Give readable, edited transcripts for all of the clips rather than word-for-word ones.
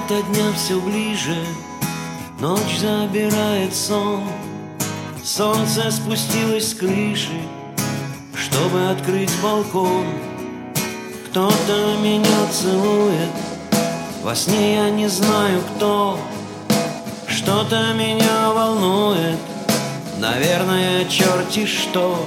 Заката дня все ближе, ночь забирает сон. Солнце спустилось с крыши, чтобы открыть балкон. Кто-то меня целует, во сне я не знаю кто. Что-то меня волнует, наверное, черти что.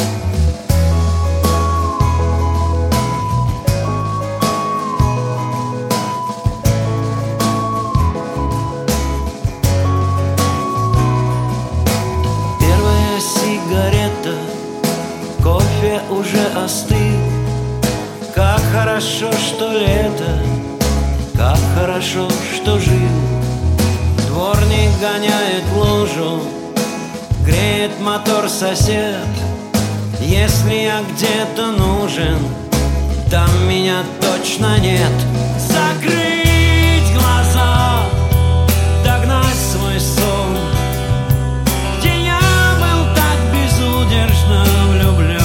Первая сигарета, кофе уже остыл. Как хорошо, что лето, как хорошо, что жил. Дворник гоняет лужу, греет мотор сосед. Если я где-то нужен, там меня точно нет. Закрыть глаза, догнать свой сон, где я был так безудержно влюблен.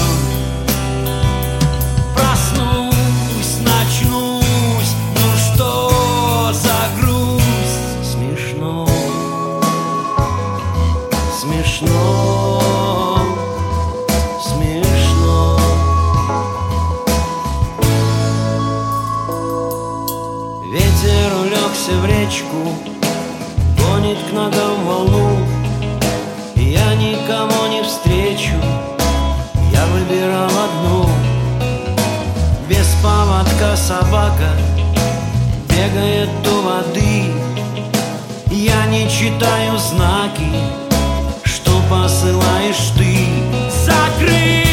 Проснусь, начнусь, ну что за грусть? Смешно, смешно, смешно. Ветер улегся в речку, гонит к ногам волну. И я никого не встречу, я выбирал одну. Без поводка собака бегает у воды. Я не читаю знаки, что посылаешь ты. Закрыть